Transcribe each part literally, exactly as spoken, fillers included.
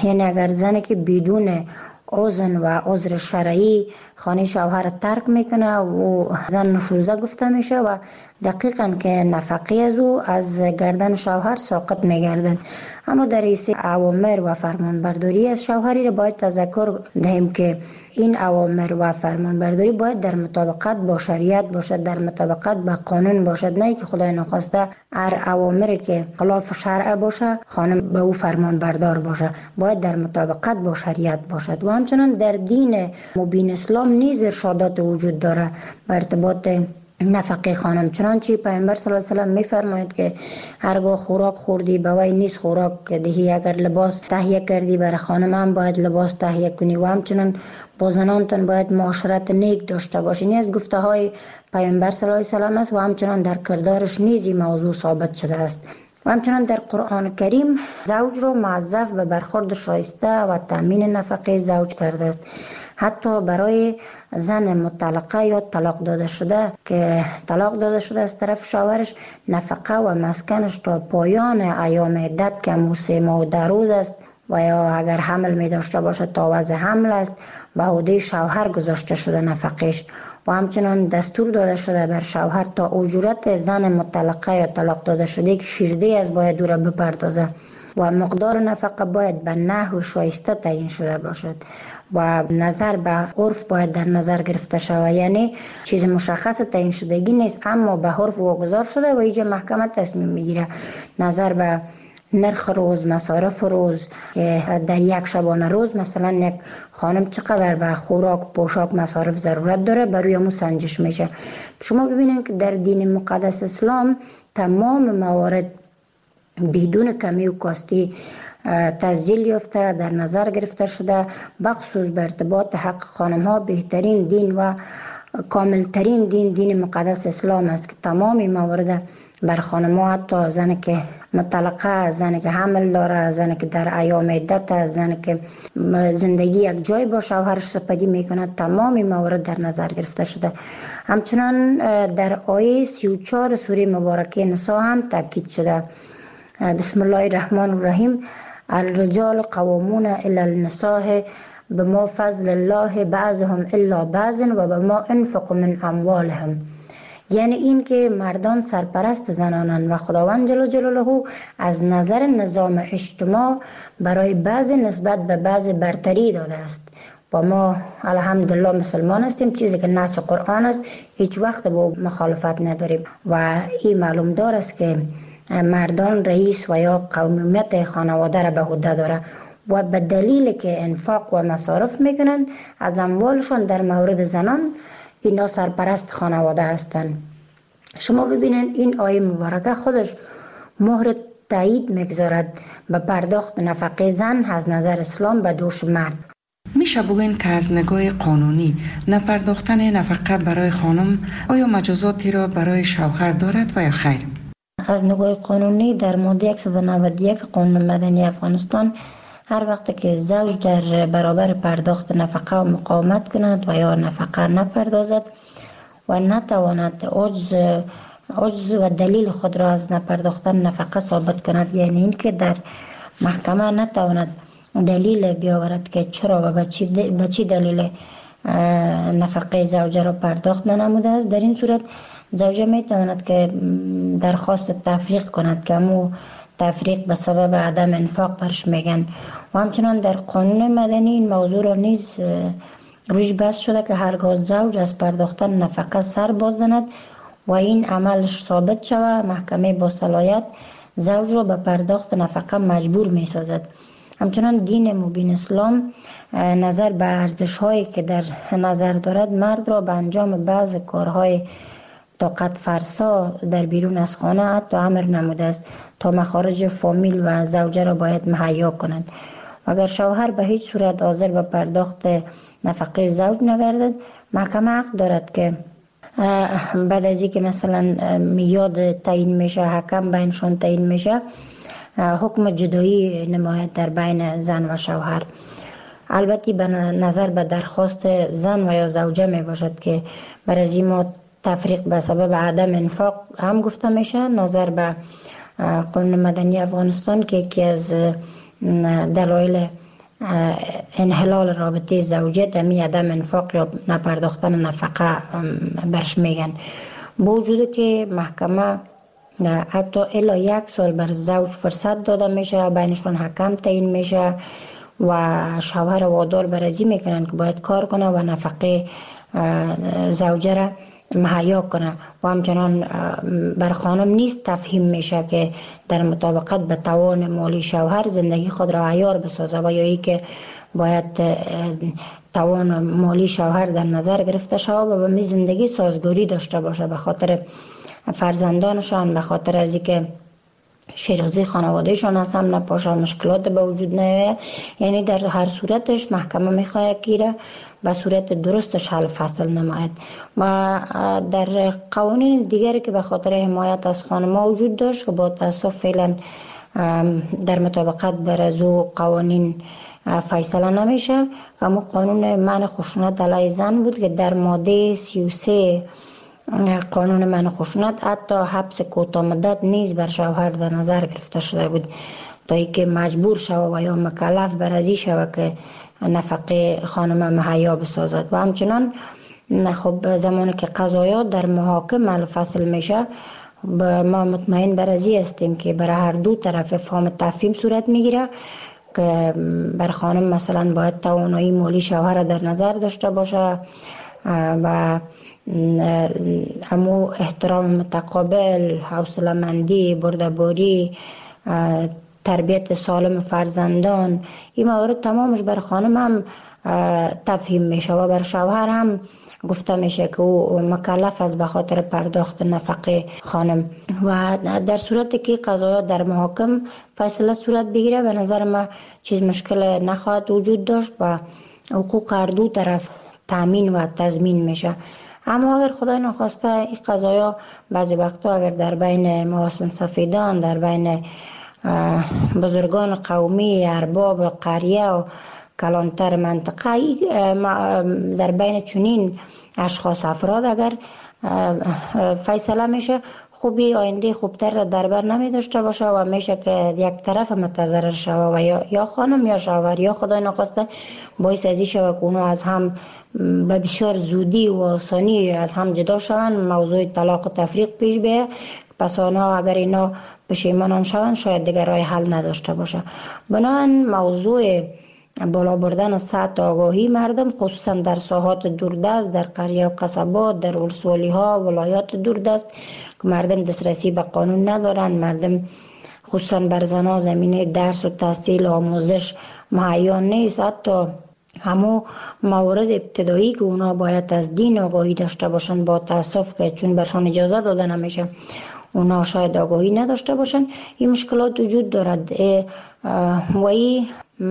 یعنی اگر زنی که بدون اذن و عذر شرعی خانه شوهر ترک میکنه و زن نشوزه گفته میشه و دقیقاً که نفقه از او از گردن شوهر ساقط میگردد. اما در این اوامر و فرمانبرداری از شوهری را باید تذکر دهیم که این اوامر و فرمانبرداری باید در مطابقت با شریعت باشد، در مطابقت با قانون باشد، نه که خدای نخواسته هر اوامری که خلاف شرع باشه خانم به او فرمانبردار باشه. باید در مطابقت با شریعت باشد. و همچنان در دین مبین اسلام نیز ارشادات وجود داره بر ارتباط نفقه خانم، چنانچه پیامبر صلی الله علیه و سلم میفرماید که هرگاه خوراک خوردی به وی نیز خوراک دهی، اگر لباس تهیه کردی برای خانم هم باید لباس تهیه کنی و همچنان با زنانتون باید معاشرت نیک داشته باشی. این از گفته های پیامبر صلی الله علیه و سلم است و همچنان در کردارش نیز این موضوع ثابت شده است. و همچنان در قرآن کریم زوج را موظف به برخورد شایسته و تامین نفقه زوج کرده است. حتی برای زن مطلقه یا طلاق داده شده که طلاق داده شده از طرف شوهرش، نفقه و مسکنش تا پایان ایام عدت که همون سه ماه و ده روز است و یا اگر حمل می داشته باشد تا وضع حمل است به عهده شوهر گذاشته شده نفقش. و همچنان دستور داده شده بر شوهر تا اجورت زن مطلقه یا طلاق داده شده که شیرده از باید او را بپردازه و مقدار نفقه باید به نحو شایسته تعیین شده باشد و نظر به عرف باید در نظر گرفته شود. یعنی چیز مشخص تعیین شدگی نیست اما به عرف واگذار شده و اینجا محکمه تصمیم میگیره نظر به نرخ روز، مصارف روز که در یک شبانه روز مثلا یک خانم چقدر به خوراک، پوشاک، مصارف ضرورت داره بر روی امو سنجش میشه. شما ببینید که در دین مقدس اسلام تمام موارد بدون کمی و کاستی تسجیل یافته در نظر گرفته شده، بخصوص به ارتباط حق خانم ها بهترین دین و کاملترین دین دین مقدس اسلام است که تمام موارد بر خانم ها، حتی زنی که مطلقه، زنی که حمل داره، زنی که در ایام عدت، زنی که زندگی یک جای با شوهرش سپری میکنه، تمام موارد در نظر گرفته شده. همچنان در آیه سی و چهار سوره مبارکه نساء هم تاکید شده. بسم الله الرحمن الرحیم: الرجال قوامون علی النساء بما فضل الله بعضهم الا بعض و بما انفقوا من اموالهم. یعنی این که مردان سرپرست زنانند و خداوند جل جلاله از نظر نظام اجتماع برای بعض نسبت به بعض برتری داده است و ما الحمدلله مسلمان هستیم، چیزی که نص قرآن است هیچ وقت با مخالفت نداریم و این معلوم دار است که مردان رئیس و یا قومیت خانواده را به عهده داره و به دلیل که انفاق و مصارف میکنن از اموالشون در مورد زنان اینا سرپرست خانواده هستند. شما ببینید این آیه مبارکه خودش مهر تایید میگذارد به پرداخت نفقه زن از نظر اسلام به دوش مرد. میشه بگوین که از نگاه قانونی نپرداختن نفقه برای خانم آیا مجازاتی را برای شوهر دارد و یا خیر؟ از نگاه قانونی در ماده صد و نود و یک قانون مدنی افغانستان هر وقت که زوج در برابر پرداخت نفقه و مقاومت کند و یا نفقه نپردازد و نتواند عجز عجز و دلیل خود را از نپرداختن نفقه ثابت کند، یعنی این که در محکمه نتواند دلیل بیاورد که چرا و به چی دلیل نفقه زوجه را پرداخت ننموده است، در این صورت زوجه می تواند که درخواست تفریق کند که امو تفریق به سبب عدم انفاق برش میگن. و همچنان در قانون مدنی این موضوع را نیز روش بحث شده که هرگاه زوج از پرداختن نفقه سر باز زند و این عملش ثابت شود، محکمه با صلاحیت زوج را به پرداخت نفقه مجبور می سازد. همچنان دین مبین اسلام نظر به ارزش هایی که در نظر دارد مرد را به انجام بعض کارهای طاقت فرسا در بیرون از خانه حتی امر نموده است تا مخارج فامیل و زوجه را باید مهیا کند. اگر شوهر به هیچ صورت حاضر به پرداخت نفقه زوج نگردد، محکمه حق دارد که بعد از اینکه مثلا میاد تعیین میشه، حکم بینشون تعیین میشه، حکم جدایی نماید در بین زن و شوهر. البته به نظر به درخواست زن و یا زوجه می باشد که برای از این ما تفریق به سبب عدم انفاق هم گفته میشه. نظر به قانون مدنی افغانستان که یکی از دلایل انحلال رابطه زوجیت می عدم انفاق یا نپرداختن نفقه برش میگن. با وجود که محکمه حتی الا یک سال بر زوج فرصت داده میشه، بینشون حکم تعیین میشه و شوهر وادار بر ازی میکنن که باید کار کنه و نفقه زوجه را مهیا کنه و همچنان بر خانم نیست تفهیم میشه که در مطابقت به توان مالی شوهر زندگی خود را عیار بسازه و یا ای که باید توان مالی شوهر در نظر گرفته شود و به می زندگی سازگاری داشته باشه به خاطر فرزندانشان، به خاطر از اینکه شیرازی خانوادهشان از هم نپاشه، مشکلات به وجود نیاید. یعنی در هر صورتش محکمه میخواد که به صورت درستش حل فصل نماید. و در قوانین دیگری که به خاطر حمایت از خانم‌ها وجود داشت که با تاسف فعلا در مطابقت بر از قوانین فیصله نمیشه، اما قانون منع خشونت علیه زن بود که در ماده سی و سه قانون منع خشونت حتی حبس کوتاه مدت نیز بر شوهر در نظر گرفته شده بود تا اینکه مجبور شود و یا مکلف بر ازی شود که نفقه خانم مهیا بسازد. و همچنان خب زمانی که قضایا در محاکم فصل میشه ما مطمئن بر ازی هستیم که برای هر دو طرف فهم تفهیم صورت میگیره که بر خانم مثلا باید توانایی مالی شوهر در نظر داشته باشه و همو احترام متقابل، حوصله مندی، بردباری، تربیت سالم فرزندان، این موارد تمامش بر خانم هم تفهیم میشه و بر شوهر هم گفته میشه که او مکلف است به خاطر پرداخت نفقه خانم. و در صورتی که قضایا در محاکم فیصله صورت بگیره به نظر ما چیز مشکل نخواهد وجود داشت و حقوق هر دو طرف تامین و تضمین میشه. اما اگر خدای نخواسته این قضایا بعضی وقتا اگر در بین محاسن سفیدان، در بین بزرگان قومی، ارباب قریه و کلانتر منطقه، در بین چنین اشخاص افراد اگر فیصله میشه خوبی آینده خوبتر را در بر نمی داشته باشه و میشه که یک طرف متضرر شوه و یا, یا خانم یا شوهر یا خدای نخواسته باعث ازی شوه که اونو از هم به بسیار زودی و آسانی از هم جدا شوند، موضوع طلاق و تفریق پیش بیه. پس آنها اگر اینا پشیمان شوند شاید دیگر راه حل نداشته باشه. بنابراین موضوع بالا بردن سطح آگاهی مردم خصوصا در ساحات دوردست، در قریه و قصبات، در ولسوالی ها، ولایات دوردست که مردم دسترسی به قانون ندارن، مردم خصوصا بر زنها زمینه درس و تحصیل و آموزش مهیا نیست. حتی همو موارد ابتدایی که اونا باید از دین آگاهی داشته باشن با تاسف که چون برشان اجازه داده نمیشه اونا شاید آگاهی نداشته باشن. این مشکلات وجود دارد و این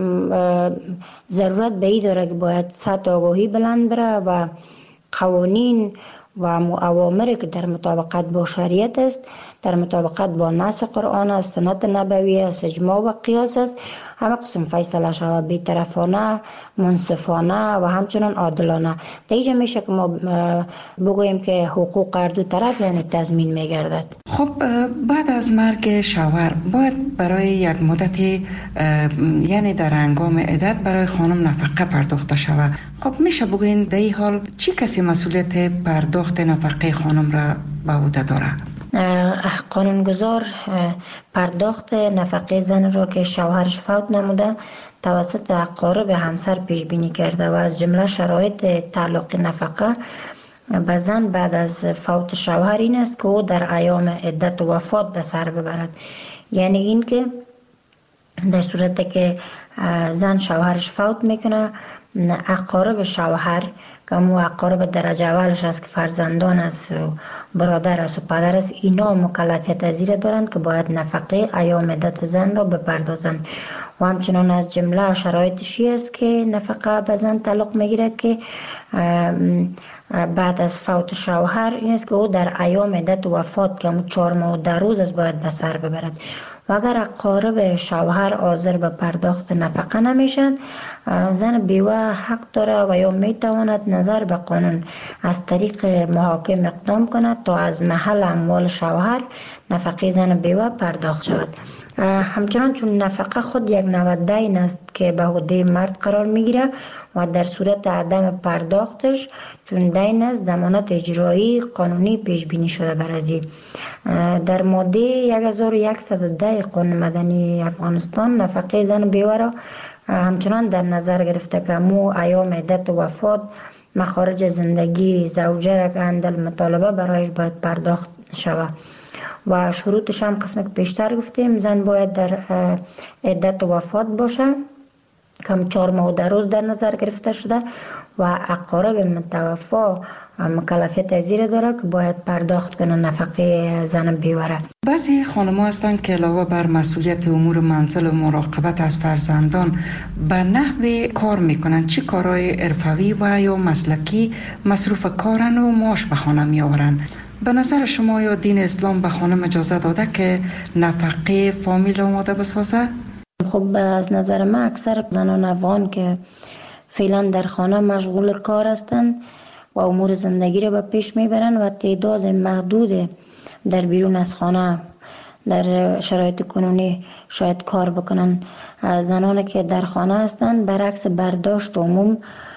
ضرورت به این داره که باید سطح آگاهی بلند بره و قوانین و اوامری که در مطابقت با شریعت است، در مطابقت با نص قرآن است، سنت نبوی است، اجماع و قیاس است، همه قسم فیصله شود بی‌طرفانه، منصفانه و همچنان عادلانه. در اینجا میشه که ما بگوییم که حقوق هر دو طرف یعنی تضمین میگردد. خب بعد از مرگ شوهر باید برای یک مدت یعنی در هنگام عدت برای خانم نفقه پرداخته شود. خب میشه بگوین در این حال چی کسی مسئولیت پرداخت نفقه خانم را به عهده داره؟ قانونگذار پرداخت نفقه زن را که شوهرش فوت نموده توسط اقارب همسر پیش بینی کرده و از جمله شرایط تعلق نفقه به زن بعد از فوت شوهر این است که او در ایام عدت و وفات به سر ببرد. یعنی این که در صورتی که زن شوهرش فوت میکنه اقارب شوهر که مو اقارب درجه اولش است که فرزندان است و برادر است و پدر است، اینا مکلفیت از زیر دارند که باید نفقه ایام عدت زن را بپردازند. و همچنان از جمله شرایطشی است که نفقه به زن تعلق میگیرد که بعد از فوت شوهر این است که او در ایام عدت وفات که همون چهار ماه و ده روز است باید به سر ببرد. و اگر اقارب شوهر حاضر به پرداخت نفقه نمیشن زن بیوه حق داره و یا میتواند نظر به قانون از طریق محاکم اقدام کند تا از محل اموال شوهر نفقه زن بیوه پرداخت شود. همچنان چون نفقه خود یک نوع دین است که به عهده مرد قرار میگیره و در صورت عدم پرداختش چون دین است ضمانت اجرایی قانونی پیش بینی شده بر ازی. در ماده هزار و صد و ده قانون مدنی افغانستان نفقه زن بیوه را همچنان در نظر گرفته که مو ایام عدت و وفات مخارج زندگی زوجه را که اندل مطالبه برایش باید پرداخت شود و شروطش هم قسم که پیشتر گفتیم زن باید در عدت و وفات باشه کم چهار ماه در روز در نظر گرفته شده و اقارب متوفا مکلفیت ازیر داره که باید پرداخت کنه نفقه زن بیوه. بعضی خانم‌ها هستند که علاوه بر مسئولیت امور منزل و مراقبت از فرزندان به نحوی کار میکنن، چه کارهای حرفوی و یا مسلکی مصروف کارن و معاش به خانه میآورن. به نظر شما یا دین اسلام به خانم اجازه داده که نفقه فامیل آماده بسازه؟ خب از نظر من اکثر زنان افغان که فعلا در خانه مشغول کار هستند و امور زندگی را به پیش میبرند و تعداد محدود در بیرون از خانه در شرایط کنونی شاید کار بکنن. زنان که در خانه هستند برعکس برداشت عموم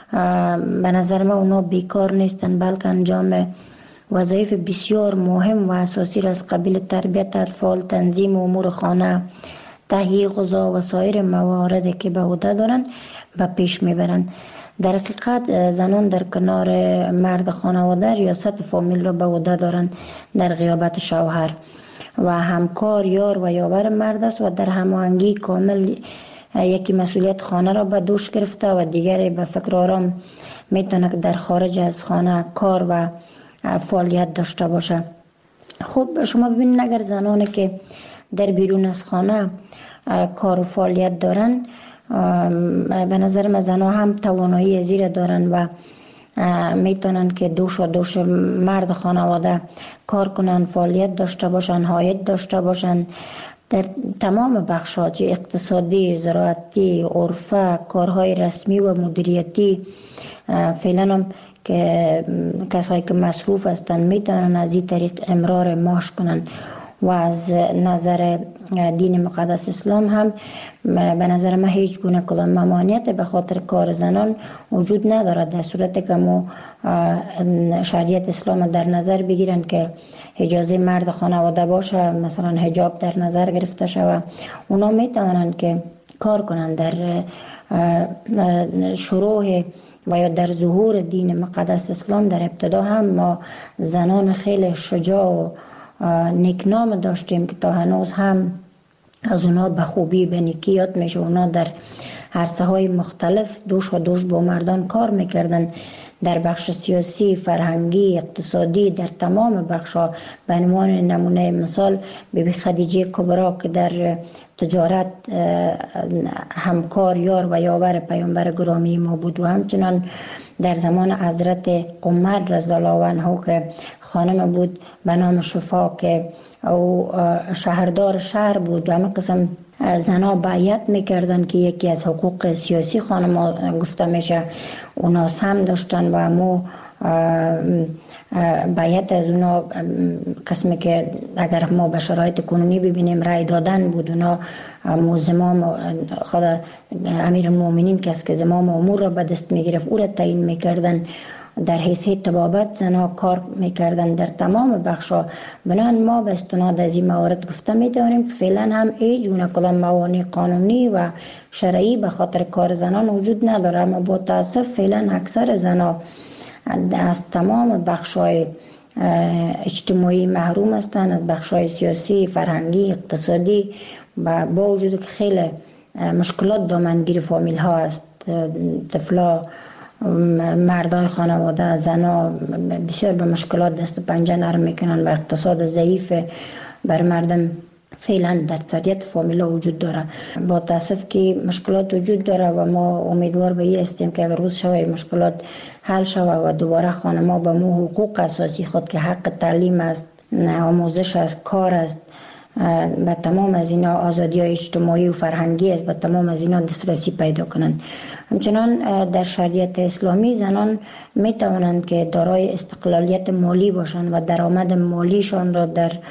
به نظر من اونا بیکار نیستند، بلکه انجام وظایف بسیار مهم و اساسی را از قبیل تربیت اطفال، تنظیم امور خانه، تهیه غذا و سایر مواردی که به عهده دارند به پیش میبرند. در حقیقت زنان در کنار مرد خانواده ریاست فامیل را به عهده دارند در غیابت شوهر و همکار یار و یاور مرد است و در هماهنگی کامل یکی مسئولیت خانه را به دوش گرفته و دیگری به فکر آرام میتونه که در خارج از خانه کار و فعالیت داشته باشه. خب شما ببینید اگر زنانی که در بیرون از خانه کار و فعالیت دارن به نظر من زنها هم توانایی زیر دارن و میتونن که دوش و دوش مرد خانواده کار کنن، فعالیت داشته باشن، عاید داشته باشن در تمام بخش‌ها، چه اقتصادی، زراعتی، عرفه، کارهای رسمی و مدیریتی. فعلا هم که کسایی که مصروف هستن میتونن از این طریق امرار معاش کنن و از نظر دین مقدس اسلام هم به نظر من هیچ گونه کدام ممانعت به خاطر کار زنان وجود ندارد، در صورتی که ما شریعت اسلام در نظر بگیرن که اجازه مرد خانواده باشه، مثلا حجاب در نظر گرفته شود، اونا میتونن که کار کنن. در شروع و یا در ظهور دین مقدس اسلام در ابتدا هم ما زنان خیلی شجاع و نیکنام داشتیم که تا هنوز هم از اونا به خوبی به نیکی یاد میشه. اونا در عرصه های مختلف دوش و دوش با مردان کار میکردن، در بخش سیاسی، فرهنگی، اقتصادی، در تمام بخش‌ها. به عنوان نمونه مثال بیبی خدیجه کبرا که در تجارت همکار یار و یاور پیامبر گرامی ما بود و همچنان در زمان حضرت عمر رضی الله عنه که خانم بود به نام شفا که او شهردار شهر بود و همه قسم زنها بیعت میکردن که یکی از حقوق سیاسی خانم گفته میشه اوناس هم داشتن و امو بیعت از اونا قسمی که اگر ما به شرایط کنونی ببینیم رای دادن بود. اونا امو زمام خود امیر المؤمنین کس که زمام امور را به دست میگرفت او را تعیین میکردن، در حیثیت طبابت زنها کار میکردن در تمام بخشا. بنابراین ما به استناد از این موارد گفته میدانیم که فعلا هم هیچ گونه کدام موانع قانونی و شرعی به خاطر کار زنان وجود نداره، اما با تاسف فعلا اکثر زنها از تمام بخشای اجتماعی محروم هستند، از بخشای سیاسی، فرهنگی، اقتصادی، و با وجود که خیلی مشکلات دامنگیر فامیل ها است. طفلا، مردای خانواده، زنا بسیار به مشکلات دست و پنجه نرم میکنن و اقتصاد ضعیف بر مردم فعلا در اکثریت فامیلا وجود داره. با تاسف که مشکلات وجود داره و ما امیدوار به این هستیم که اگر روز شوه مشکلات حل شوه و دوباره خانما به مو حقوق اساسی خود که حق تعلیم است، آموزش است، کار است، به تمام از اینا آزادی های اجتماعی و فرهنگی است، به تمام از اینا دسترسی پیدا کنند. همچنان در شریعت اسلامی زنان می توانند که دارای استقلالیت مالی باشند و درآمد مالیشان را در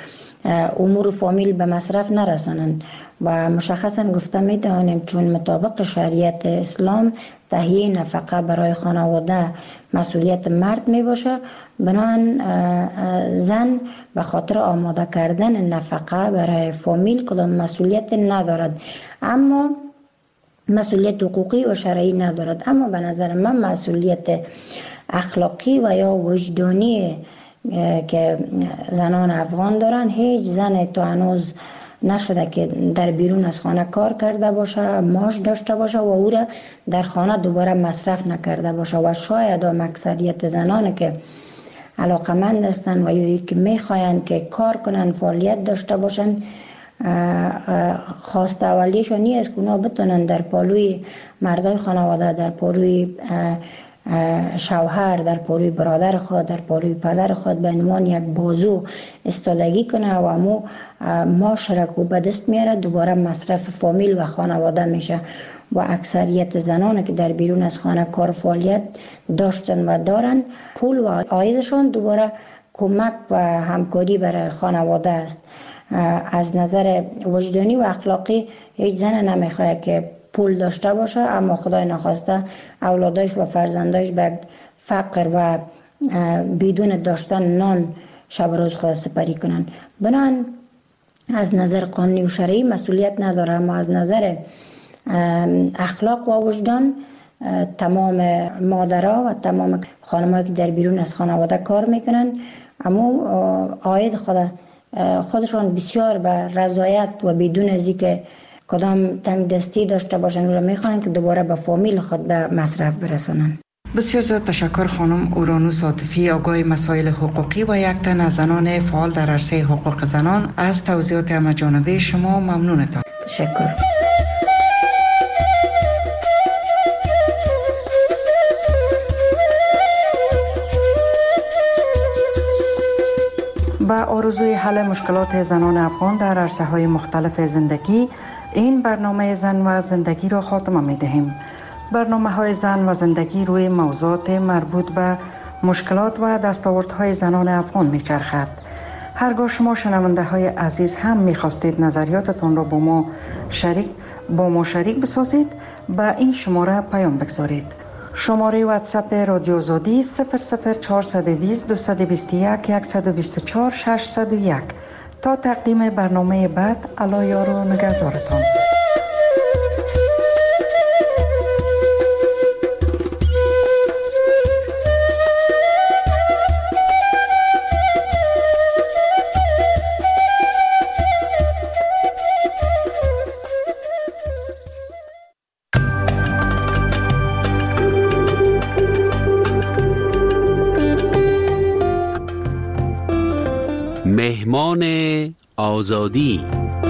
امور فامیل به مصرف نرسانند و مشخصا گفته می توانیم چون مطابق شریعت اسلام تهیه نفقه برای خانواده مسئولیت مرد می باشه، بنابراین زن به خاطر آماده کردن نفقه برای فامیل کدام مسئولیت ندارد، اما مسئولیت حقوقی و شرعی ندارد. اما به نظر من مسئولیت اخلاقی و یا وجدانی که زنان افغان دارن، هیچ زن تو هنوز نشده که در بیرون از خانه کار کرده باشه، معاش داشته باشه و او را در خانه دوباره مصرف نکرده باشه. و شاید هم اکثریت زنان که علاقمند هستند و یا که میخواین که کار کنن، فعالیت داشته باشن، خواسته اولیشون نیست که اونا بتونن در پالوی مردای خانواده، در پالوی شوهر، در پالوی برادر خود، در پالوی پدر خود به عنوان یک بازو استادگی کنه و امو معاشرت به دست میاره، دوباره مصرف فامیل و خانواده میشه. و اکثریت زنان که در بیرون از خانه کار فعالیت داشتن و دارن، پول و عایدشان دوباره کمک و همکاری برای خانواده است. از نظر وجدانی و اخلاقی هیچ زن نمیخواد که پول داشته باشه اما خدای نخواسته اولادایش و فرزندایش به فقر و بدون داشتن نان شب روز خود سپری کنن. بنان از نظر قانونی و شرعی مسئولیت نداره، اما از نظر اخلاق و وجدان تمام مادرها و تمام خانم‌ها که در بیرون از خانواده کار میکنن، اما عاید خود خودشان بسیار به رضایت و بدون از اینکه کدام تنگ دستی داشته باشن رو میخوان که دوباره به فامیل خود به مصرف برسانن. بسیار زیاد تشکر خانم اورانوس عاطفی، آگاه مسائل حقوقی و یک تن از زنان فعال در عرصه حقوق زنان. از توضیحات همه‌جانبه شما ممنونتم. تشکر. با آرزوی حل مشکلات زنان افغان در عرصه‌های مختلف زندگی، این برنامه زن و زندگی را خاتمه می دهیم. برنامه های زن و زندگی روی موضوعات مربوط به مشکلات و دستاوردهای زنان افغان می چرخد. هرگاه شما شنونده های عزیز هم می خواستید نظریاتتان را با ما شریک با ما شریک بسازید، به این شماره پیام بگذارید. شماره واتساپ رادیو آزادی صفر صفر چهارصد و بیست دویست و بیست و یک صد و بیست و چهار ششصد و یک. تا تقدیم برنامه بعد، الله یار و نگهدارتان. مهمان آزادی.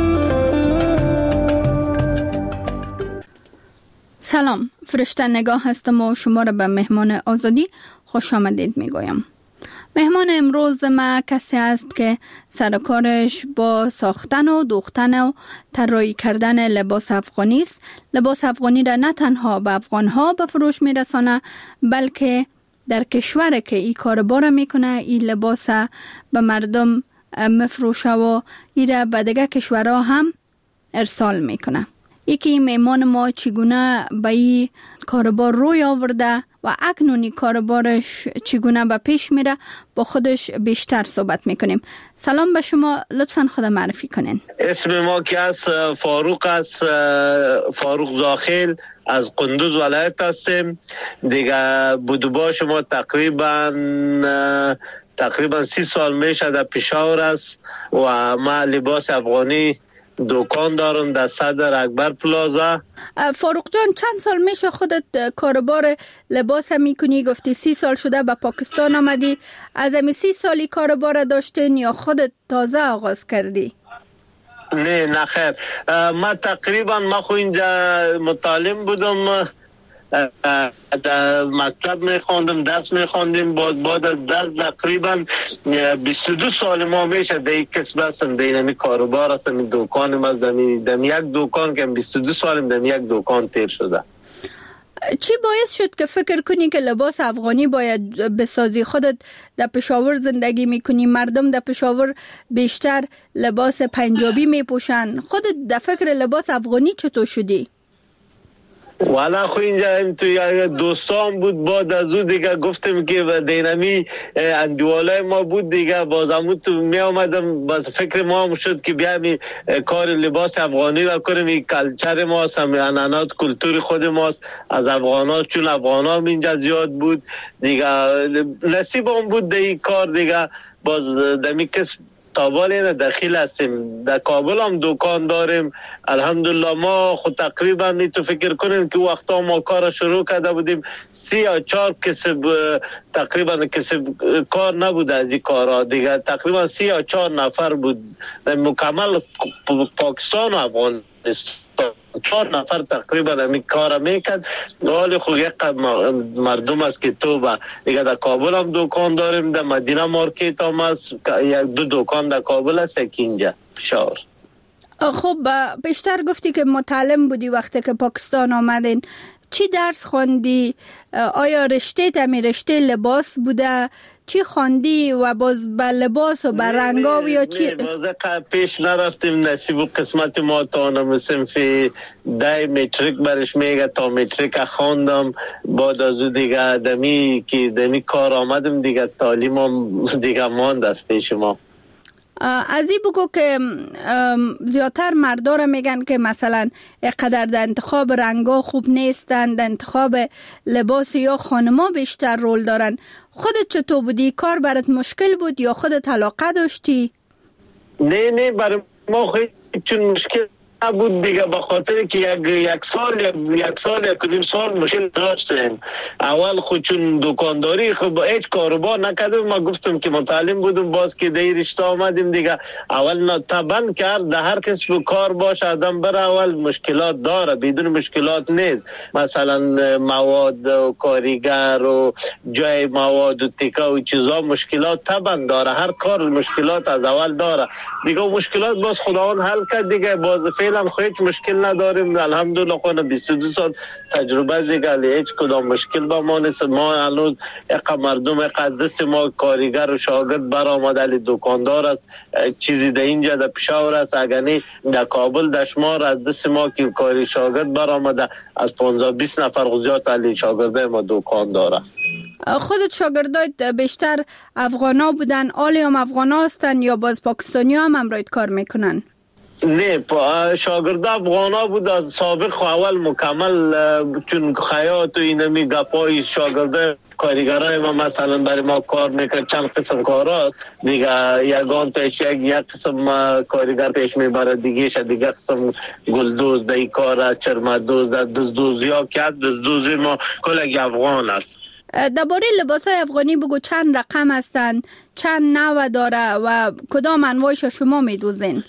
سلام، فرشته نگاه هستم و شما را به مهمان آزادی خوش آمدید می گویم. مهمان امروز ما کسی است که سرکارش با ساختن و دوختن و طراحی کردن لباس افغانی است. لباس افغانی را نه تنها به افغانها به فروش می رسانه، بلکه در کشور که این کاربار میکنه این لباس به مردم مفروشه و ایره به دیگه کشورها هم ارسال میکنه. یکی میمان ما چگونه به این کاربار روی آورده و اکنونی کاربارش چگونه به پیش میره با خودش بیشتر صحبت میکنیم. سلام به شما، لطفاً خود معرفی کنین. اسم ما که از فاروق است، فاروق داخل از قندوز ولایت هستیم. دیگه بودوبا شما تقریبا تقریبا سی سال میشه در پشاور است و ما لباس افغانی دکان دارم در صدر اکبر پلازا. فاروق جان، چند سال میشه خودت کاربار لباس میکنی؟ گفتی سی سال شده به پاکستان آمدی. از امی سی سالی کاربار داشتین یا خودت تازه آغاز کردی؟ نه نه خیر، ما تقریبا ما خو اینجا متعلم بودم، در مکتب میخوندم، درس میخوندیم. بعد بعد از درس تقریبا بیست و دو سال ما میشه در یک کسب هستم، در این کاروبار هستم. این دکانم از در یک دکان که بیست و دو سالم در یک دکان تیر شده. چی باعث شد که فکر کنی که لباس افغانی باید بسازی؟ خودت در پشاور زندگی میکنی، مردم در پشاور بیشتر لباس پنجابی میپوشن، خودت در فکر لباس افغانی چطور شدی؟ والا خو اینجا تو یا دوستان بود، بعد از او دیگه گفتم که دینامی اندوالای ما بود دیگه، بازم تو می آمدم، بس فکر ما هم شد که بیایم کار لباس افغانی را کنیم. این کلچر ماست، هم انانات کلتور خود ماست از افغانات، چون افغانا هم اینجا زیاد بود دیگه، نصیب هم بود در این کار دیگه. باز دمی کس تابال اینه داخل هستیم، در کابل هم دکان داریم الحمدلله. ما خود تقریبا نی تو فکر کنیم که وقتا ما کار شروع کرده بودیم سی یا چار کسب تقریبا کسب کار نبود از این کارا دیگه، تقریبا سی یا چار نفر بود مکمل پاکستان و افغانستان، چهار نفر تقریبا همین کار میکرد. حال خود یک مردم است که تو با دیگه در کابل هم دکان داریم، در مدینه مارکت هم است، یک دو دکان در کابل است، یک اینجا پشاور. خب بیشتر گفتی که متعلم بودی وقتی که پاکستان آمدین، چی درس خوندی؟ آیا رشته تمی رشته لباس بوده؟ چی خواندی و باز به لباس و به رنگا یا چی؟ باز پیش نرفتیم، نصیب و قسمت ما تا نمسیم فی دای متریک برش میگه، تا متریک خواندم، بعد از او دیگه دمی که دمی کار آمدم دیگه، تعلیم هم دیگه ماند از پیش ما. از این بگو که زیادتر مردا را میگن که مثلا اقدر در انتخاب رنگا خوب نیستن، در انتخاب لباس یا خانما بیشتر رول دارن. خودت چطور بودی؟ کار برات مشکل بود یا خودت علاقه داشتی؟ نه نه برای ما خیلی چون مشکل بود دیگه، به خاطر که یک یک سال یک سال یک نیم سال مشکل داشتیم. اول خود چون دکانداری خب هیچ کاروبار نکردم، ما گفتم که متعلم بودم، باز که در رشته آمدیم دیگه. اول طبعا کرد در هر کسب کار باشه آدم بر اول مشکلات داره، بدون مشکلات نیست. مثلا مواد و کاریگر و جای مواد و تیکه و چیزا مشکلات طبعا داره، هر کار مشکلات از اول داره دیگه. مشکلات باز خداوند حل کرد دیگه، باز فعلا هیچ مشکل نداریم الحمدلله. خود بیست و دو سال تجربه دیگه، هیچ کدام مشکل با ما نیست. ما هنوز یک مردم یک از دست ما کارگر و شاگرد برآمده، علی دکاندار است، چیزی در اینجا در پشاور است، اگر نه در کابل دشمار از دست ما که کاری شاگرد برآمده، از پانزده بیست نفر غزیات علی شاگرده ما دکان داره. خودت شاگردات بیشتر افغانا بودن، آلی هم افغانا هستن یا باز پاکستانی هم امرایت کار میکنن؟ نه شاگرد افغانا بود از سابق اول مکمل، چون خیاط و اینمی گپای شاگرد کارگرای ما مثلا برای ما کار میکرد، چند قسم کارا دیگه، یگان پیش یک یک قسم کارگر پیش میبره دیگه، شد دیگه قسم گلدوز دای کار، چرمدوز دزدوزی ها که از دزدوزی ما کلگی افغان است. درباره لباس های افغانی بگو، چند رقم هستند، چند نوع داره و کدام انواعش شما میدوزین؟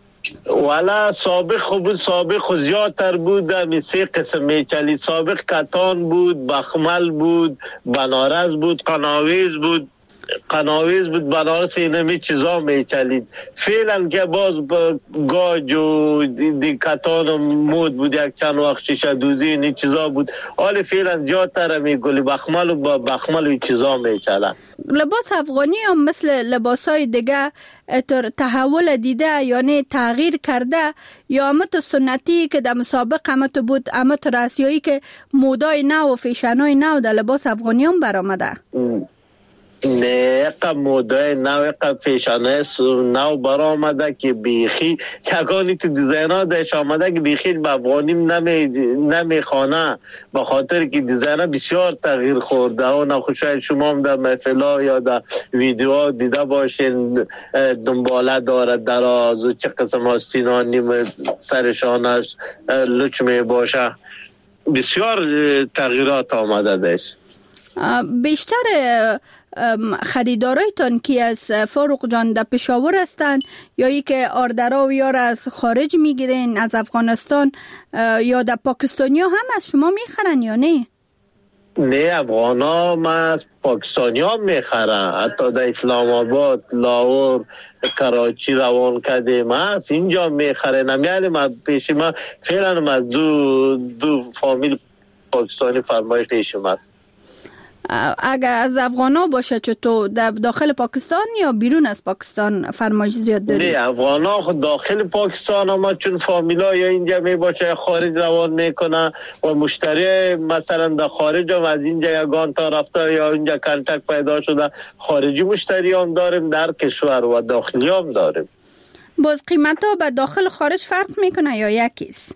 والا سابق خوب سابق خو زیادتر بود، می سه قسم میچلید. سابق کتان بود، بخمل بود، بنارس بود، قناویز بود قناویز بود بنارس اینمی چیزا میچلید. فعلا که باز گاج و دی کتان و مود بود، یک چند وقت شیشه دوزی اینی چیزا بود. حالی فعلا زیادتر می گلی بخمل و با بخمل و چیزا میچلن. لباس افغانی هم مثل لباس های دیگه تحول دیده یعنی تغییر کرده، یا امت سنتی که در مسابق امت بود، امت رسیایی که مودای نو و فیشنای نو در لباس افغانی هم برآمده؟ نه اقا مودای نو اقا فیشنای نو برآمده که بیخی یکانی تو دیزاینا داشت آمده که بیخی به افغانیم نمی نمیخوانه، به خاطر که دیزاینا بسیار تغییر خورده. و نخوشاید شما هم در محفلا یا در ویدیوها دیده باشین، دنباله داره دراز و چه قسم آستینا نیم سرشانش لچ می باشه، بسیار تغییرات آمده داشت. بیشتر خریدارایتان کی از فاروق جان در پشاور هستند یا ای که آردرا و یار از خارج میگیرین، از افغانستان یا در پاکستانی ها هم از شما میخرن یا نه؟ نه افغانا ما از پاکستانی ها میخرن، حتی در اسلام آباد، لاهور، کراچی روان کردیم، ما از اینجا میخرن. نمیالی ما پیش ما فعلا ما دو, دو فامیل پاکستانی فرمای خیشم است. اگر از افغانا باشه چطور در داخل پاکستان یا بیرون از پاکستان فرمایش زیاد داری؟ نه افغانا خود داخل پاکستان اما چون فامیلا یا اینجا می باشه خارج روان میکنه و مشتری مثلا در خارج هم از اینجا یگان تا رفته یا اینجا کنتک پیدا شده خارجی مشتری هم داریم در کشور و داخلی هم داریم. باز قیمت ها به داخل خارج فرق میکنه یا یکیست؟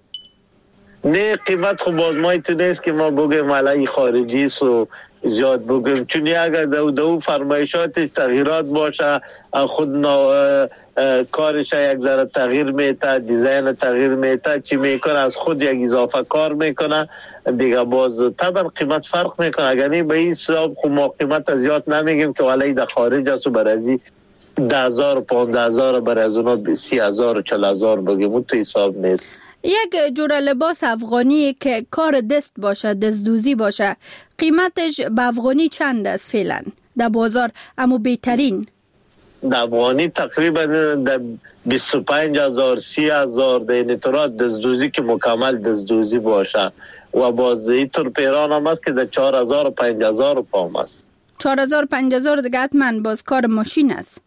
نه قیمت خب باز ما ایتو نیست که ما بگیم علی خارجی است و زیاد بگیم چون اگر دو دو فرمایشات تغییرات باشه خود نا... کارش یک ذره تغییر میته دیزاین تغییر میته چی میکنه از خود یک اضافه کار میکنه دیگه باز طبعا قیمت فرق میکنه. اگر نه به این حساب خب ما قیمت زیاد نمیگیم که ولی در خارج است و برای ده هزار و پانزده هزار برای از اونا سی هزار و چل هزار بگیم اون تو حساب نیست. یک جور لباس افغانی که کار دست باشه دستدوزی باشه قیمتش به افغانی چند است فعلا در بازار اما بهترین؟ در افغانی تقریبا در بیست و پنج هزار سی هزار در این طرح دستدوزی که مکمل دستدوزی باشه و باز اینطور پیران هم است که در چهار هزار و پنج هزار پام است. چهار هزار پنج هزار دیگه حتما باز کار ماشین است.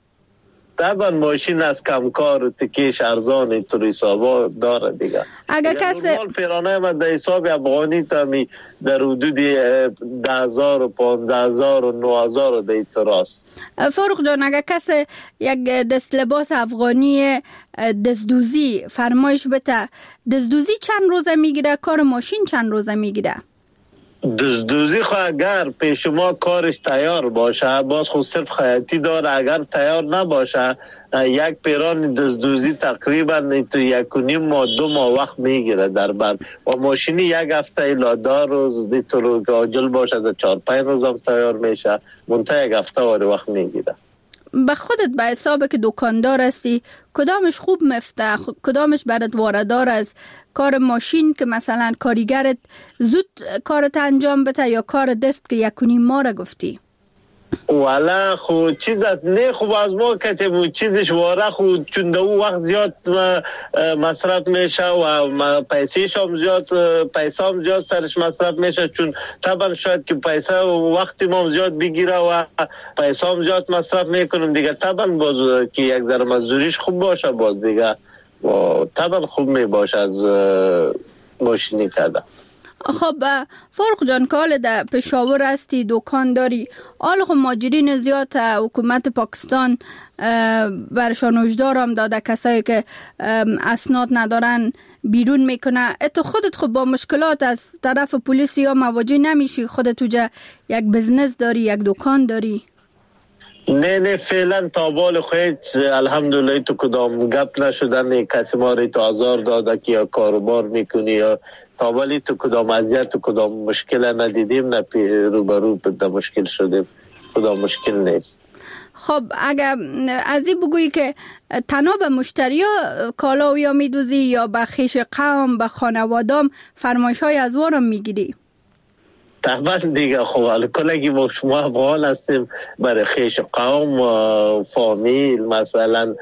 طبعا ماشین از کمکار و تکیش ارزان اینطور حسابا داره دیگه. اگر کسی نورمال پیرانه من در حساب افغانی تامی در حدود ده هزار و پانزده هزار و نه هزار در اینطور است. فاروق جان اگر کسی یک دست لباس افغانی دستدوزی فرمایش بده دستدوزی چند روزه میگیره کار ماشین چند روزه میگیره؟ دزدوزی خو اگر پیش ما کارش تیار باشه باز خود صرف خیاطی داره اگر تیار نباشه یک پیران دزدوزی تقریبا تو یک و نیم ماه دو ماه وقت میگیره در بر و ماشینی یک هفته الی ده روز دیتو رو که عاجل باشه در چهار پنج روز هم تیار میشه منتها یک هفته واری وقت میگیره. به خودت به حساب که دکاندار هستی کدامش خوب مفته کدامش برات واردار است کار ماشین که مثلا کاریگرت زود کارت انجام بده یا کار دست که یکونی ما را گفتی؟ والا خو چیز نه خوب از ما کتیم چیزش واره خود چون دو وقت زیاد مصرف میشه و پیسیش هم زیاد پیسه هم زیاد سرش مصرف میشه چون طبعا شاید که پیسه وقتی ما زیاد بگیره و پیسه هم زیاد مصرف میکنیم دیگه طبعا باز که یک ذره مزدوریش خوب باشه باز دیگه طبعا خوب میباشه از ماشینی کرده. خب فاروق جان کال در پشاور هستی دکان داری آل خب ماجرین زیاد حکومت پاکستان برشان اجدار هم داده کسایی که اسناد ندارن بیرون میکنه تو خودت خب با مشکلات از طرف پلیس یا مواجه نمیشی خودت توجه یک بزنس داری یک دکان داری؟ نه نه فعلا تا بال خود الحمدلله تو کدام گپ نشدن کسی ما رو تو آزار داده که یا کاروبار میکنی یا تا بالی تو کدام اذیت تو کدام مشکل ندیدیم نه روبرو به مشکل شدیم کدام مشکل نیست. خب اگر از این بگویی که تنها به مشتری کالا یا میدوزی یا به خیش قوم به خانوادام فرمایش های از وارم میگیری؟ طبعا دیگه خب حالا کلگی ما شما افغان هستیم برای خیش قوم و فامیل مثلا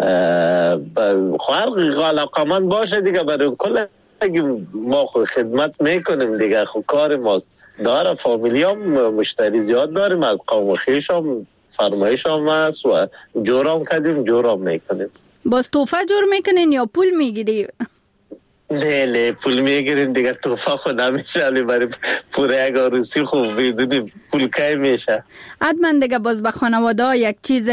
خرق علاقمند باشه دیگه برای کلگی ما خود خدمت میکنیم دیگه خب کار ماست داره فامیلی هم مشتری زیاد داریم از قوم خیش هم فرمایش هم هست و جور هم کردیم جور هم میکنیم. باز توفه جور میکنین یا پول میگیری؟ نه نه پول میگیریم دیگه توفه خود نمیشه علی برای پوره یک عروسی خوب بیدونی پول که میشه حتما دیگه باز به خانواده ها یک چیز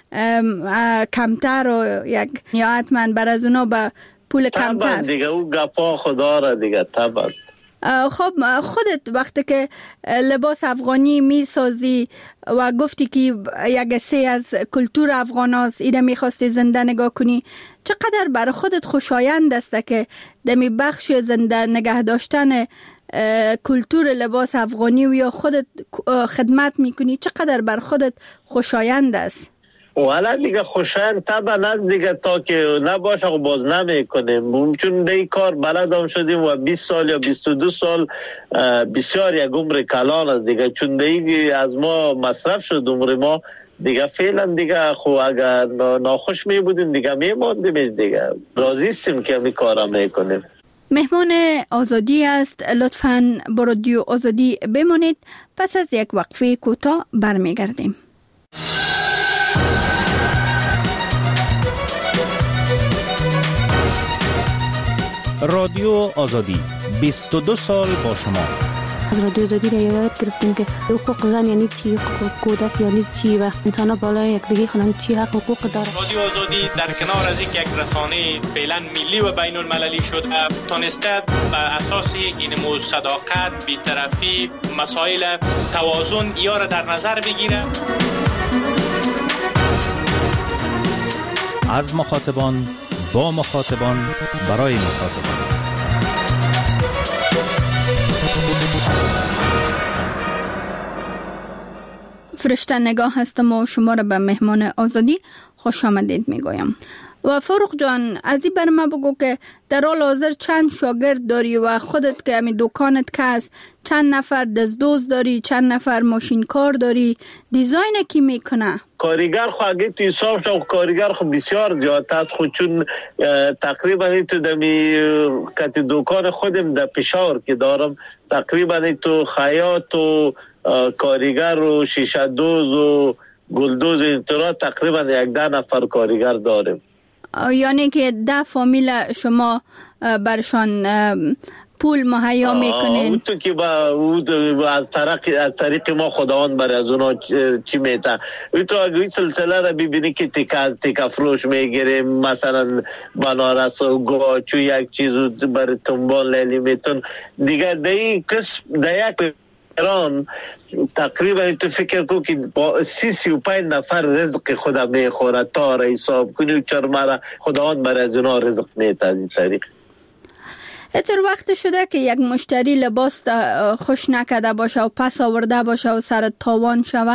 کمتر و یک یا حتما بر از اونا به پول کمتر طبعا دیگه او گپا خدا را دیگه طبعا. خب خودت وقتی که لباس افغانی می سازی و گفتی که یک سه از کلتور افغان هست ایره می خواستی زنده نگاه کنی چقدر برای خودت خوشایند است که دمی بخش زنده نگه داشتن کلتور لباس افغانی و یا خودت خدمت می کنی چقدر برای خودت خوشایند است؟ والا دیگه خوشایند طبعا از دیگه تا که نباشه باز نمی کنیم چون دی کار بلد هم شدیم و بیست سال یا بیست و دو سال بسیار یک عمر کلان است دیگه چون دی از ما مصرف شد عمر ما دیگه فعلا دیگه خو اگر ناخوش می بودیم دیگه می ماندیم دیگه راضی هستیم که همی کارا می کنیم. مهمان آزادی است. لطفاً با رادیو آزادی بمانید. پس از یک وقفه کوتاه برمیگردیم. رادیو آزادی بیست و دو سال با شما. از رادیو آزادی را یاد گرفتیم که حقوق زن یعنی چی، حقوق کودک یعنی چی و انسان بالای یک دیگه خانم چی حق حقوق داره. رادیو آزادی در کنار از اینکه یک رسانه فعلا ملی و بین المللی شد، تونسته بر اساس این مو صداقت، بی‌طرفی، مسائل توازن یا را در نظر بگیره. از مخاطبان با مخاطبان برای مخاطبان. فرشته نگاه هستم و شما را به مهمان آزادی خوش آمدید میگویم. و فاروق جان، از این بر ما بگو که در حال حاضر چند شاگرد داری و خودت که همی دکانت که است چند نفر دزدوز داری، چند نفر ماشین کار داری، دیزاین کی میکنه؟ کارگر خو اگه تو حساب شو کارگر خو بسیار زیاد است، خود چون تقریبا تو دمی کت دکان خودم در پشاور که دارم تقریبا تو خیاط و کارگر و شیشه دوز و گلدوز اینطورا تقریبا یک ده نفر کارگر داریم. یعنی که ده فامیل شما برشان پول مهیا میکنین؟ او تو که با از طریق از طریق ما خداوند بر از اونا چی میتن. او تو اگه این سلسله را ببینی که تیکا تیکا فروش میگیریم، مثلا بنارس و گاچو یک چیز بر تنبان لیلی میتون دیگه دهی کس دیک ایران تقریبا تو فکر کو که با سی سی و پنج نفر رزق خدا میخوره تا را حساب کنی چرا خداوند بر از اونا رزق میته از این طریق. اتر وقت شده که یک مشتری لباس خوش نکده باشه و پس آورده باشه و سر تاوان شوه؟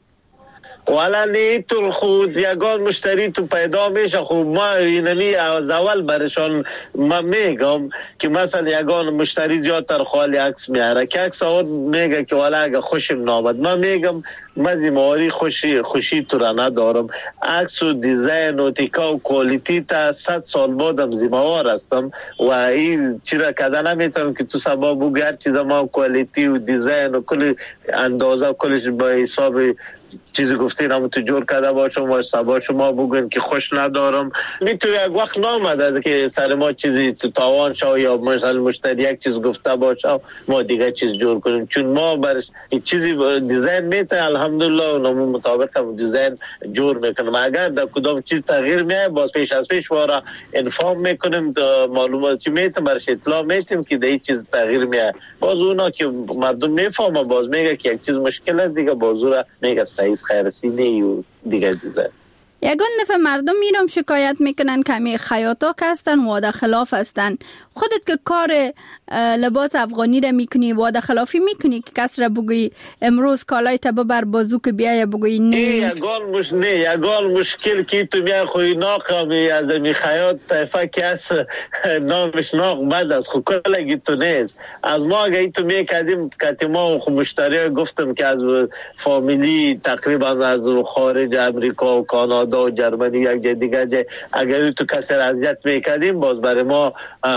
والا نه تو خود یگان مشتری تو پیدا میشه. خب ما اینمی از اول برشان ما میگم که مثلا یگان مشتری زیادتر خالی عکس میاره که عکس آورد میگه که والا اگه خوشم نامد، ما میگم من زیماری خوشی خوشی تو را ندارم. عکس و دیزاین و تیکا و کوالیتی تا صد سال بعدم زیموار هستم و این چیرا کده نمیتونم که تو سبا بگی هر چیز ما کوالیتی و دیزاین و کل اندازه و کلش با حساب چیزی گفتین هم تو جور کرده باشم و سبا شما بگوین که خوش ندارم. میتو یک وقت نامده که سر ما چیزی تو تاوان شو یا مثلا مشتری یک چیز گفته باشه ما دیگه چیز جور کنیم، چون ما برش چیزی دیزاین میته الحمدلله و نمون مطابق هم دیزاین جور میکنم. اگر در کدام چیز تغییر میه باز پیش از پیش وارا انفارم میکنیم، معلومات چی میتیم برش اطلاع میتیم که در چیز تغییر میه. باز اونا که مردم میفهمه باز میگه که یک چیز مشکل است دیگه باز اون میگه سایز خیرسی نیو دیگه دیزه. یگان دفعه مردم میرم شکایت میکنن که همی خیاطا که هستن وعده خلاف هستن. خودت که کار لباس افغانی را میکنی وعده خلافی میکنی که کس را بگوی امروز کالای تبا بر بازو که بیای بگوی نه؟ یگان مش نه یگان مشکل که تو میای خوی ناقمی از می خیاط طیفه که از نامش ناق بد است خو کلگی تو نیست. از ما اگه تو میکردیم که ما خو مشتری گفتم که از فامیلی تقریبا از خارج امریکا و کانادا و جرمنی یک جای دیگه اگر تو کسی را اذیت میکردیم باز برای ما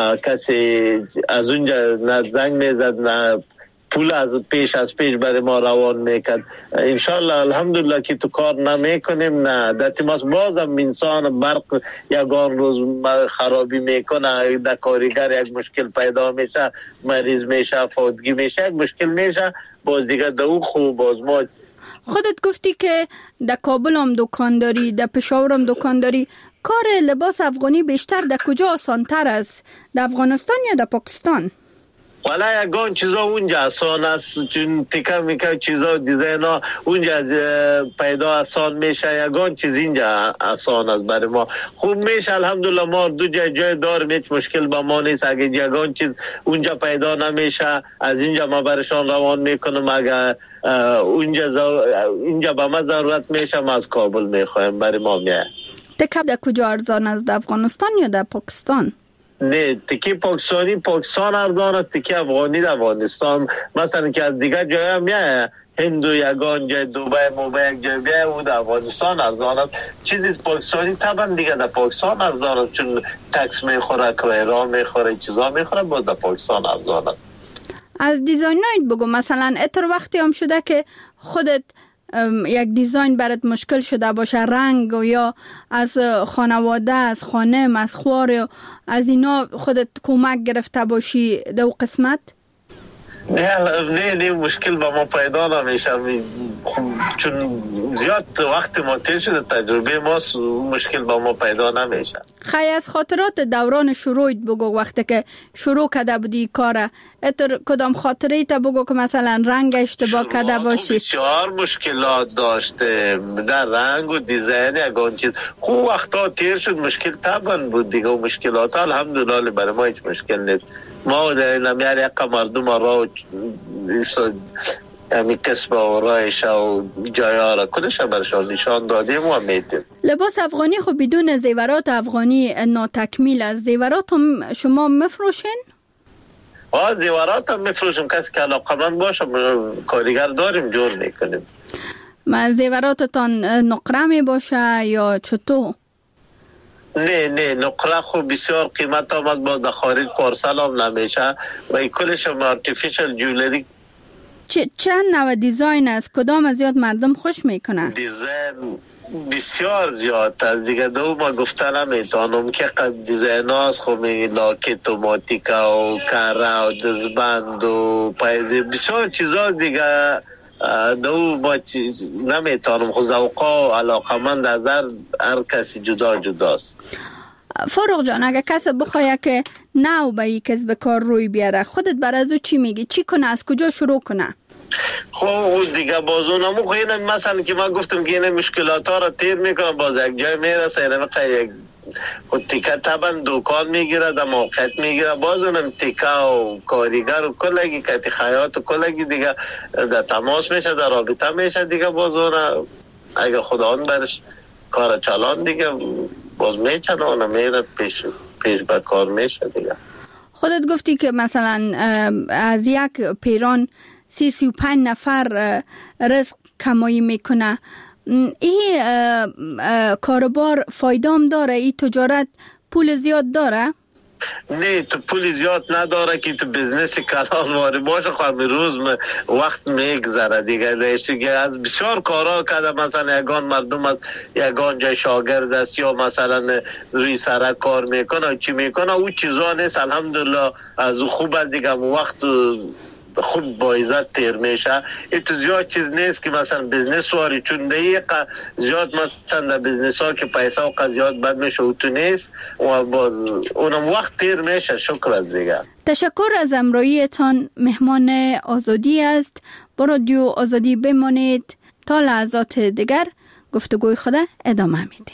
کسی از اونجا نه زنگ میزد نه پول از پیش از پیش برای ما روان میکرد. انشالله الحمدلله که تو کار نمیکنیم نه دتی ماست بازم انسان برق یگان روز خرابی میکنه، در کارگر یک مشکل پیدا میشه، مریض میشه، فوتگی میشه، یک مشکل میشه باز دیگه دو خوب باز ما. خودت گفتی که در کابل هم دکان داری، در پشاور هم دکان داری. کار لباس افغانی بیشتر در کجا آسان تر است؟ در افغانستان یا در پاکستان؟ والا یگان چیزا اونجا آسان است چون تیکا میکا چیزا دیزاین ها اونجا پیدا آسان میشه، یگان چیز اینجا آسان است برای ما. خوب میشه الحمدلله ما دو جای جای داریم هیچ مشکل با ما نیست. اگه یگان چیز اونجا پیدا نمیشه از اینجا ما برشان روان میکنم، اگه اونجا زو... اینجا با ما ضرورت میشه ما از کابل میخوایم برای ما میه. تکب در کجا ارزان است؟ در افغانستان یا در پاکستان؟ نه تکی پاکستانی پاکستان ارزان است، تکی افغانی در افغانستان مثلا که از دیگر جای هم میای هندو یگان جای دوبه موبه یک جای بیای او در افغانستان ارزان است. چیزی پاکستانی طبعا دیگه در پاکستان ارزان است چون تکس میخوره، کرایه میخوره، چیزا میخوره، باید در پاکستان ارزان است. از دیزاینایت بگو، مثلا اتر وقتی هم شده که خودت یک دیزاین برات مشکل شده باشه، رنگ و یا از خانواده، از خانم، از خوار، از اینا خودت کمک گرفته باشی دو قسمت؟ نه نه نه مشکل با ما پیدا نمیشه چون زیاد وقت ما تیر شده، تجربه ما مشکل با ما پیدا نمیشه. خیلی از خاطرات دوران شروعت بگو، وقتی که شروع کرده بودی کار، اتر کدام خاطره تا بگو که مثلا رنگ اشتباه کرده باشی؟ بسیار مشکلات داشته در رنگ و دیزاین یگان چیز. خوب وقتا تیر شد، مشکل طبعا بود دیگه و مشکلات الحمدلله برای ما هیچ مشکل نیست. ما در این همیار یک مردم را همی کسب و رایش و جایه را کلش برشان نشان دادیم و میدیم. لباس افغانی خب بدون زیورات افغانی ناتکمیل است. زیورات هم شما مفروشین؟ آه زیورات هم مفروشیم، کسی که علاقه من باشه کارگر داریم جور میکنیم. ما زیوراتتان نقره می باشه یا چطور؟ نه نه نقره خوب بسیار قیمت آمد، با در خارج پارسل هم نمیشه و این کلش هم آرتیفیشل جولری. چه چند نوع دیزاین است؟ کدام از زیاد مردم خوش میکنن؟ دیزاین بسیار زیاد است دیگه، دو ما گفتن نمیتونم که قد دیزاین هاست خب میگی لاکت و ماتیکا و کره و دزبند و پایزی بسیار چیزا دیگه، دو با نمیتونم خود ذوقا و علاقه من در هر کسی جدا جداست. فاروق جان، اگه کسی بخواه که نو به یک کسب کار روی بیاره، خودت بر از او چی میگی؟ چی کنه؟ از کجا شروع کنه؟ خب او دیگه باز اونمو خیلی مثلا که من گفتم که این مشکلات ها را تیر میکنم، باز یک جای میرسه اینه مثلا یک خود تیکه طبعا دوکان میگیره، در موقعیت میگیره، باز اونم تیکه و کاریگر و کلگی کتی خیاط و کلگی دیگه در تماس میشه، در رابطه میشه دیگه، باز اونه اگه خدا اون برش کار چلان دیگه باز میچنه اونه میره پیش پیش به کار میشه دیگه. خودت گفتی که مثلا از یک پیران سی سی و پنج نفر رزق کمایی میکنه. این کاروبار فایدام داره؟ این تجارت پول زیاد داره؟ نه تو پول زیاد نداره که تو بزنس کلان واری باشه، خواهد روز وقت میگذره دیگه. دیگه از بسیار کارا کرده، مثلا یگان مردم از یگان جای شاگرد است یا مثلا روی سرک کار میکنه چی میکنه، او چیزا نیست الحمدلله. از خوب است دیگه، وقت خوب با عزت تیر میشه. این تو زیاد چیز نیست که مثلا بزنس واری چون دقیقه زیاد مثلا در بزنس ها که پیسه و قضیات بد میشه او تو نیست و باز اونم وقت تیر میشه. شکر دیگه. تشکر از امرویتان. مهمان آزادی است. با رادیو آزادی بمانید تا لحظات دیگر گفتگوی خود ادامه میدیم.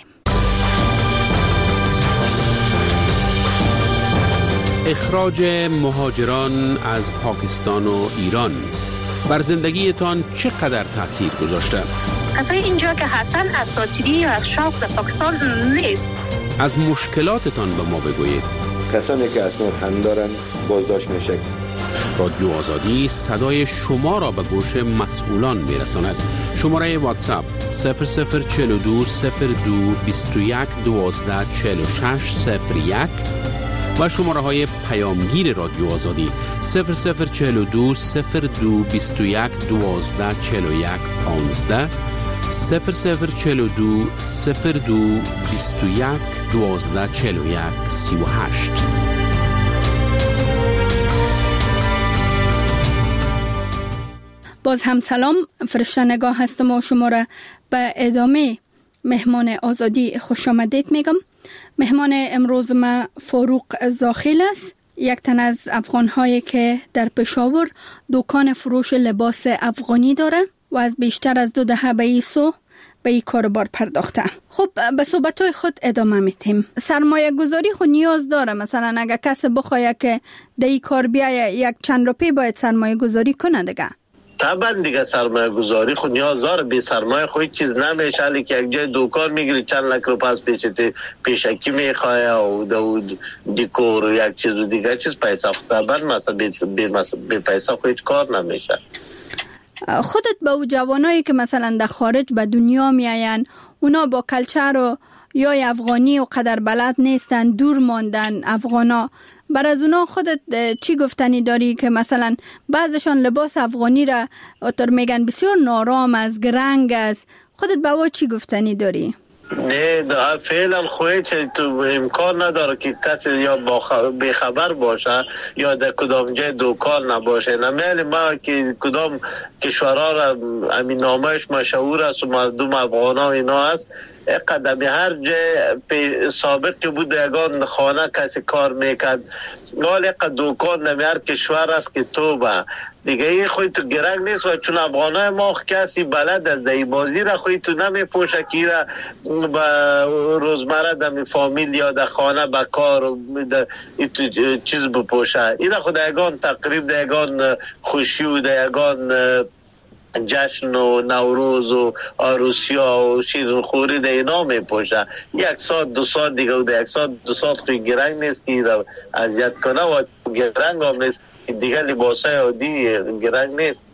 اخراج مهاجران از پاکستان و ایران بر زندگیتان چقدر تاثیر گذاشته؟ کسای اینجا که هستن اساطیری یا از شوق در پاکستان نیست. از مشکلاتتان به ما بگویید. کسانی که اسناد هم دارن بازداشت میشه. رادیو آزادی صدای شما را به گوش مسئولان میرساند. شماره واتساپ صفر صفر چهل و دو صفر دو بیست و یک دوازده چهل و شش صفر یک و شماره های پیامگیر رادیو آزادی صفر صفر چهل و دو صفر دو بیست و یک دوازده چهل و یک پانزده صفر صفر چهل و دو صفر دو بیست و یک دوازده چهل و یک سی و هشت. باز هم سلام، فرشته نگاه هستم و شما را به ادامه مهمان آزادی خوش آمدید میگم. مهمان امروز ما فاروق زاخیل است، یک تن از افغان‌هایی که در پشاور دکان فروش لباس افغانی داره و از بیشتر از دو دهه به این سو به این کاروبار پرداخته. خب به صحبت‌های خود ادامه میتیم. سرمایه گذاری خود نیاز داره؟ مثلا اگر کسی بخواد که در این کار بیایه یک چند روپی باید سرمایه گذاری کنه دیگه؟ طبعا دیگه سرمایه گذاری خود نیاز داره، بی سرمایه خود چیز نمیشه. علی که یک جای دکان میگیری چند لک رو پس پیشتی پیشکی میخواه و دو دیکور و یک چیز و دیگه چیز پیسه خود طبعا مثلا بی, بی, بی پیسه خود کار نمیشه. خودت با جوانایی که مثلا در خارج به دنیا میاین، اونا با کلچر و یا افغانی و قدر بلد نیستن، دور ماندن افغانا، بر از اونا خودت چی گفتنی داری که مثلا بعضشان لباس افغانی را اتر میگن بسیار نارام از گرنگ است، خودت با او چی گفتنی داری؟ نه فعلا خوی چه تو امکان نداره که کسی یا بخبر باشه یا در کدام جای دکان نباشه. نمیلی ما که کدام کشورها را امین نامش مشهور است و مردم افغان ها اینا است، قدمی هر جای سابق بود یگان خانه کسی کار میکرد، ولی قد دکان در هر کشور است که تو با دیگه ای خوی تو گرنگ نیست. و چون افغانای ما کسی بلد از دی بازی را خوی تو نمی پوشه که را با روزمره در فامیل یا در خانه با کار چیز بپوشه. این را خود یگان تقریب در یگان خوشی و در یگان جشن و نوروز و عروسیا و شیرینخوری در اینا می پوشه. یک ساعت دو ساعت دیگه و در یک ساعت دو ساعت خوی گرنگ نیست که را اذیت کنه و گرنگ هم نیست دیگه، لباسای عادی گرنگ نیست.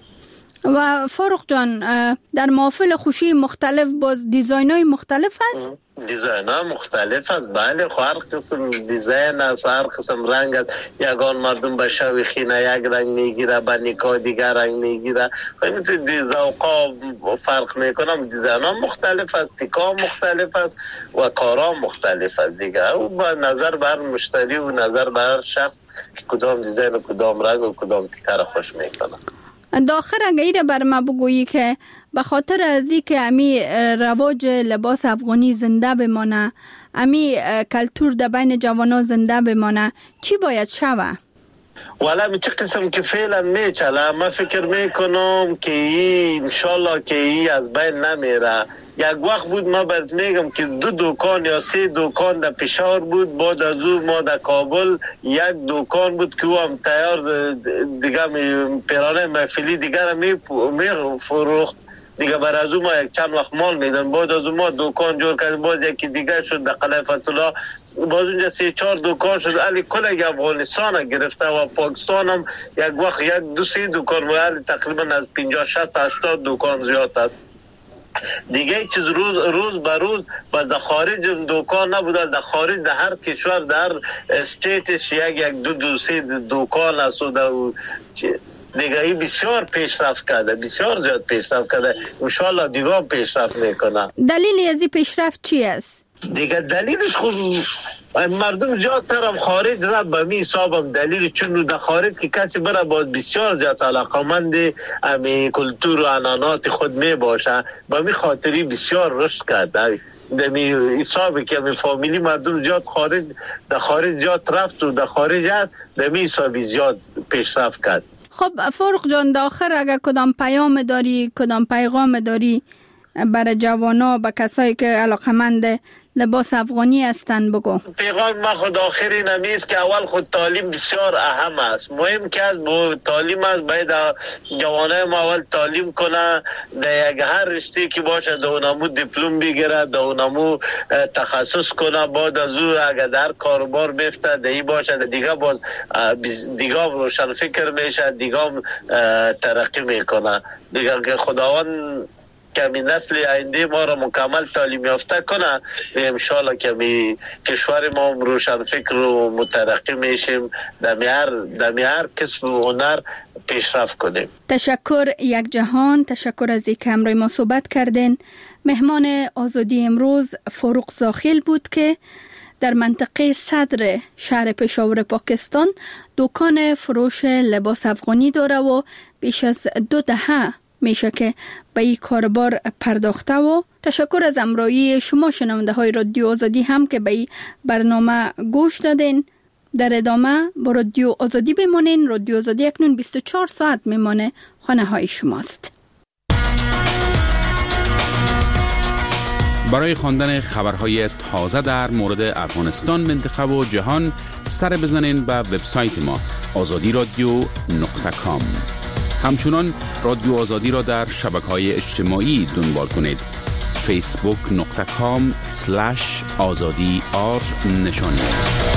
و فاروق جان در محافل خوشی مختلف باز دیزاین های مختلف هست؟ دیزاین ها مختلف هست، بله. هر قسم دیزاین هست، هر قسم رنگ هست. یگان مردم به شوی خینه یک رنگ میگیره، به نکاح دیگر رنگ میگیره. خیلی دیزاوقا فرق میکنم. دیزاین ها مختلف هست، تکا مختلف هست و کارا مختلف هست دیگه. او با نظر بر مشتری و نظر بر شخص که کدام دیزاین و کدام رنگ و کدام تکا را خوش میکنه. داخل اگه ایره بر ما بگویی که به خاطر ازی که امی رواج لباس افغانی زنده بمانه، امی کلتور در بین جوانا زنده بمانه، چی باید شوه؟ والا می چه قسم که فعلا میچله، من فکر میکنم که این انشالله که این از بین نمیره. یک وقت بود ما برد میگم که دو دکان یا سه دکان در پشاور بود، بعد از او ما در کابل یک دکان بود که او هم تیار دیگه پیرانه محفلی دیگر می فروخت دیگه. بر از او ما یک چند وقت مال میدن، بعد از او ما دکان جور کردیم، بعد یکی دیگه شد در قلعه فتولا، باز اونجا سه چهار دکان شد. علی کل افغانستان گرفته و پاکستان هم یک وقت یک دو سه دکان بود، تقریبا از پنجاه شصت هشتاد دکان زیاد است دیگه. چیز روز روز به روز با در خارج دکان نبوده، در خارج در هر کشور در استیتش یک یک دو دو سه دکان است و در دیگه ای بسیار پیشرفت کرده، بسیار زیاد پیشرفت کرده. انشالله دیگه هم پیشرفت میکنه. دلیل از این پیشرفت چی است؟ دیگه دلیلش خود مردم زیادتر هم خارج را به می حسابم دلیل، چون در خارج که کسی برای باید بسیار زیاد علاقمند امی کلتور و عنعنات خود می باشه، به می خاطری بسیار رشد کرده. در می حسابی که می فامیلی مردم زیاد خارج در خارج زیاد رفت و در خارج هست، در می حسابی زیاد پیشرفت کرد. خب فاروق جان، داخل اگر کدام پیام داری، کدام پیغام داری برای جوانا، با کسایی که علاقمند لباس افغانی هستن بگو. پیغام ما خود آخری نمیست که اول خود تعلیم بسیار اهم است. مهم که از تعلیم است، باید جوانای ما اول تعلیم کنه، در یک هر رشته که باشه در اونمو دیپلم بگیره، در اونمو تخصص کنه، بعد از او اگر در کاروبار بیفته دهی باشه دیگه باز دیگه روشن فکر میشه، دیگه ترقی میکنه دیگه. که خداوند کمی نسل آینده ما را مکمل تعلیم یافته کنه، انشالله کمی کشور ما روشن فکر و مترقی میشیم، در هر در هر کسب و هنر پیشرفت کنیم. تشکر یک جهان، تشکر از اینکه همراه ما صحبت کردین. مهمان آزادی امروز فاروق زاخیل بود که در منطقه صدر شهر پشاور پاکستان دکان فروش لباس افغانی داره و بیش از دو دهه میشه که به این کاربار پرداخته. و تشکر از همراهی شما شنونده های رادیو آزادی هم که به این برنامه گوش دادین. در ادامه با رادیو آزادی بمانین. رادیو آزادی اکنون بیست و چهار ساعت میمانه خانه های شماست. برای خواندن خبرهای تازه در مورد افغانستان، منطقه و جهان سر بزنین به وبسایت ما آزادی رادیو نقطه کام. همچنان رادیو آزادی را در شبکه‌های اجتماعی دنبال کنید. فیسبوک نقطه کام سلش آزادی آر نشانی است.